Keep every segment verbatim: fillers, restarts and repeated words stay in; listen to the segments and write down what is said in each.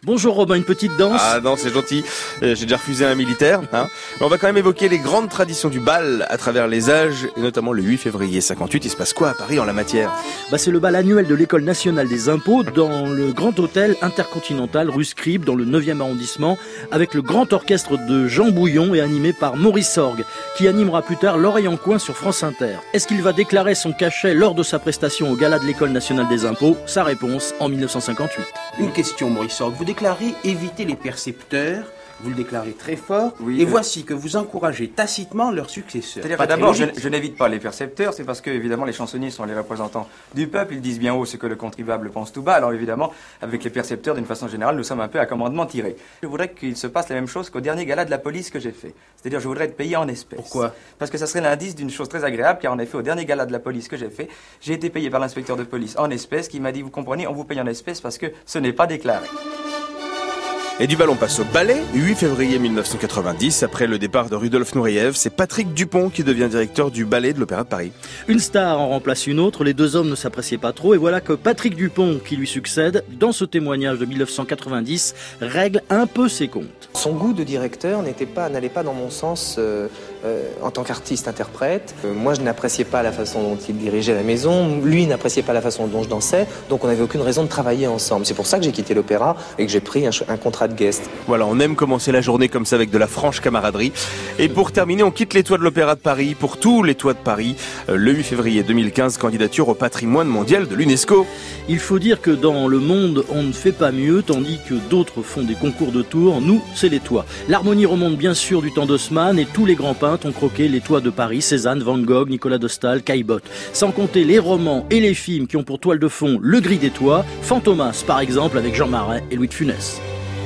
Bonjour Robin, une petite danse? Ah non, c'est gentil, euh, j'ai déjà refusé un militaire. Hein. Mais on va quand même évoquer les grandes traditions du bal à travers les âges, et notamment le huit février cinquante-huit. Il se passe quoi à Paris en la matière? Bah, c'est le bal annuel de l'École nationale des impôts dans le grand hôtel intercontinental rue Scribe dans le neuvième arrondissement, avec le grand orchestre de Jean Bouillon et animé par Maurice Sorgue, qui animera plus tard L'Oreille en coin sur France Inter. Est-ce qu'il va déclarer son cachet lors de sa prestation au gala de l'École nationale des impôts? Sa réponse en mille neuf cent cinquante-huit. Une question, Maurice Sorgue. Vous déclarez éviter les percepteurs, vous le déclarez très fort, oui, et euh... voici que vous encouragez tacitement leurs successeurs. C'est-à-dire que d'abord, je, je n'évite pas les percepteurs, c'est parce que, évidemment, les chansonniers sont les représentants du peuple, ils disent bien haut ce que le contribuable pense tout bas, alors évidemment, avec les percepteurs, d'une façon générale, nous sommes un peu à commandement tiré. Je voudrais qu'il se passe la même chose qu'au dernier gala de la police que j'ai fait. C'est-à-dire, je voudrais être payé en espèces. Pourquoi? Parce que ça serait l'indice d'une chose très agréable, car en effet, au dernier gala de la police que j'ai fait, j'ai été payé par l'inspecteur de police en espèces, qui m'a dit, vous comprenez, on vous paye en espèces parce que ce n'est pas déclaré. Et du bal, on passe au ballet. huit février mille neuf cent quatre-vingt-dix, après le départ de Rudolf Nureyev, c'est Patrick Dupont qui devient directeur du ballet de l'Opéra de Paris. Une star en remplace une autre, les deux hommes ne s'appréciaient pas trop, et voilà que Patrick Dupont, qui lui succède, dans ce témoignage de mille neuf cent quatre-vingt-dix, règle un peu ses comptes. Son goût de directeur n'était pas, n'allait pas dans mon sens euh, euh, en tant qu'artiste-interprète. Euh, moi, je n'appréciais pas la façon dont il dirigeait la maison, lui n'appréciait pas la façon dont je dansais, donc on n'avait aucune raison de travailler ensemble. C'est pour ça que j'ai quitté l'opéra et que j'ai pris un, un contrat de guest. Voilà, on aime commencer la journée comme ça avec de la franche camaraderie. Et pour terminer, on quitte les toits de l'Opéra de Paris pour tous les toits de Paris. Le huit février deux mille quinze, candidature au patrimoine mondial de l'UNESCO. Il faut dire que dans le monde, on ne fait pas mieux, tandis que d'autres font des concours de tours. Nous, c'est les toits. L'harmonie remonte bien sûr du temps d'Haussmann et tous les grands peintres ont croqué les toits de Paris. Cézanne, Van Gogh, Nicolas de Staël, Caillebotte. Sans compter les romans et les films qui ont pour toile de fond le gris des toits. Fantomas, par exemple, avec Jean Marais et Louis de Funès.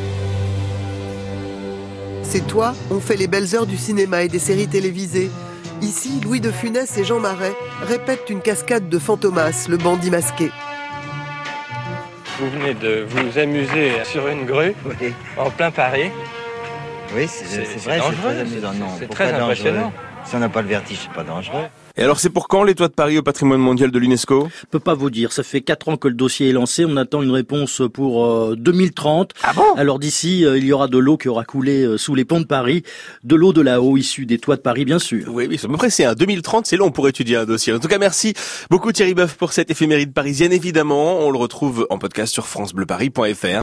Ces toits ont fait les belles heures du cinéma et des séries télévisées. Ici, Louis de Funès et Jean Marais répètent une cascade de Fantomas, le bandit masqué. Vous venez de vous amuser sur une grue, oui, en plein Paris. Oui, c'est, c'est, c'est vrai, dangereux, c'est très amusant. Non, c'est très impressionnant. Si on n'a pas le vertige, c'est pas dangereux. Et alors c'est pour quand les toits de Paris au patrimoine mondial de l'UNESCO? Je peux pas vous dire, ça fait quatre ans que le dossier est lancé, on attend une réponse pour euh, deux mille trente. Ah bon? Alors d'ici, euh, il y aura de l'eau qui aura coulé euh, sous les ponts de Paris, de l'eau de là-haut issue des toits de Paris bien sûr. Oui, oui, à peu près c'est un deux mille trente, c'est long pour étudier un dossier. En tout cas, merci beaucoup Thierry Boeuf pour cette éphéméride parisienne. Évidemment, on le retrouve en podcast sur francebleuparis point fr.